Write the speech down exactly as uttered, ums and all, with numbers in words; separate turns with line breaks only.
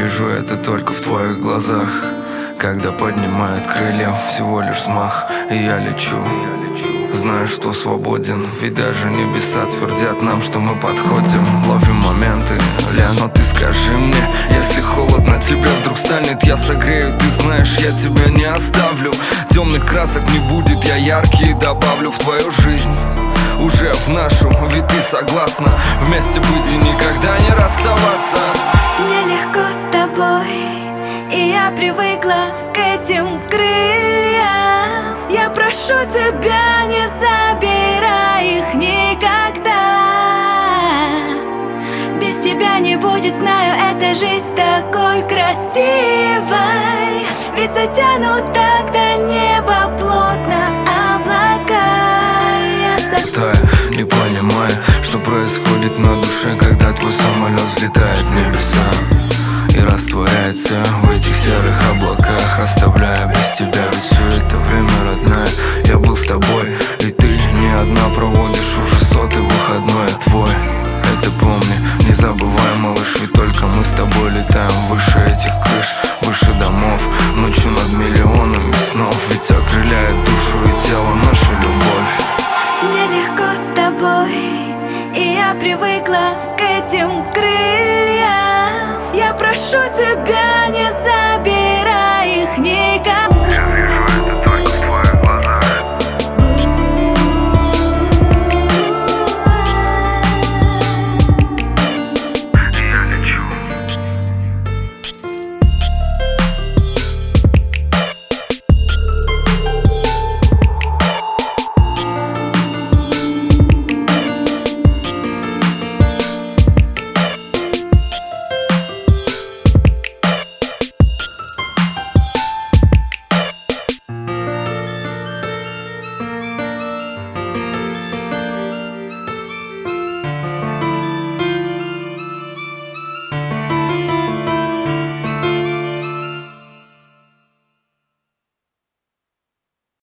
вижу это только в твоих глазах, когда поднимает крылья, всего лишь взмах, и я лечу, знаю, что свободен, ведь даже небеса твердят нам, что мы подходим. Ловим моменты, Леонид, ты скажи мне, если холодно тебе вдруг станет, я согрею, ты знаешь, я тебя не оставлю. Темных красок не будет, я яркие добавлю в твою жизнь, уже в нашу, ведь ты согласна вместе быть и никогда не расставаться.
Мне легко с тобой, и я привыкла к этим крыльям. Я прошу тебя, не забирай их никогда. Без тебя не будет, знаю, эта жизнь такой красивой. Ведь затянут так до неба плотно облака. Я
Тая, не понимая, что происходит на душе, когда твой самолет взлетает в небеса и растворяется в этих серых облаках, оставляя без тебя. Ведь все это время, родная, я был с тобой, и ты не одна проводишь уже сотый выходной, а твой. Это помни, не забывай, малыш, ведь только мы с тобой летаем выше этих крыш, выше домов, ночью над миллионами снов. Ведь окрыляет душу и тело наша любовь.
Мне легко с тобой, и я привыкла к этим крыльям. Я прошу тебя,